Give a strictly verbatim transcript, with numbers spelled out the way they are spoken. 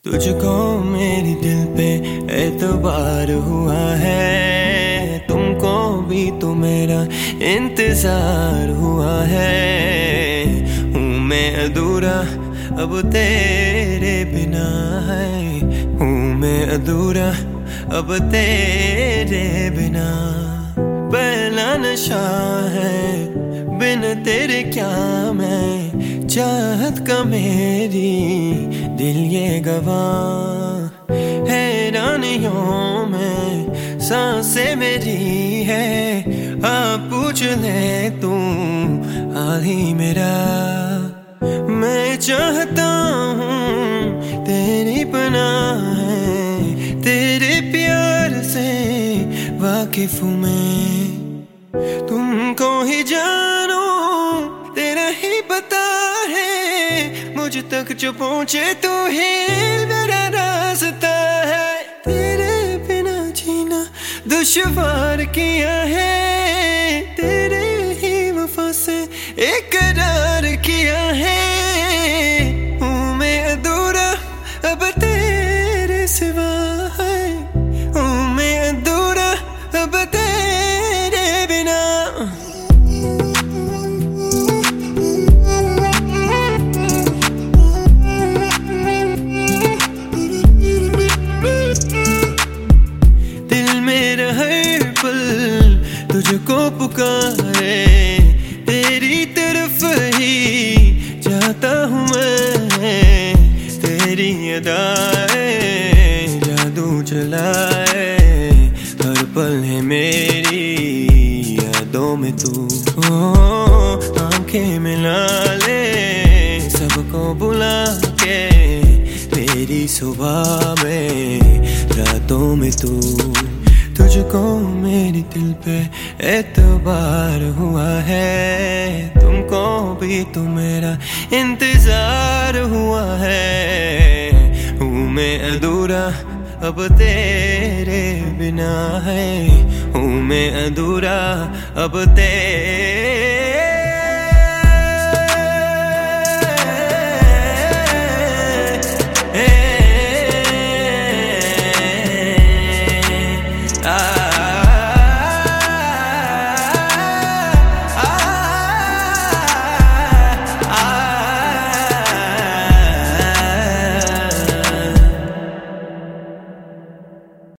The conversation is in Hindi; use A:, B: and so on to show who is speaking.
A: तुझको मेरी दिल पे एतबार हुआ है, तुमको भी तो मेरा इंतजार हुआ है। हूँ मैं अधूरा अब तेरे बिना है, हूँ मैं अधूरा अब तेरे बिना। पहला नशा है बिन तेरे क्या मैं, चाहत का मेरी दिल ये गवाह। हैरानियों में सांसें मेरी है, आप पूछ ले तू हाल ही मेरा। मैं चाहता हूँ तेरी पनाह है, तेरे प्यार से वाकिफ हूँ मैं। तुमको ही जानू तेरा ही पता है, मुझ तक जो पहुँचे तू ही मेरा रास्ता है। तेरे बिना जीना दुश्वार किया है, तेरे ही वफा से इकरार किया है। हूँ मैं अधूरा अब तेरे सिवा है, हूँ मैं अधूरा अब तेरे बिना। दिल मेरा हर पल तुझको पुकारे, तेरी तरफ ही जाता हूँ मैं। तेरी अदाएं जादू चलाए, हर पल है मेरी यादों में तू। ओ आंखें मिला ले सबको बुला के, मेरी सुबह में रातों में तू। तुझको मेरी दिल पे एतबार हुआ है, तुमको भी तो मेरा इंतजार हुआ है। हूँ मैं अधूरा अब तेरे बिना है, हूँ मैं अधूरा अब तेरे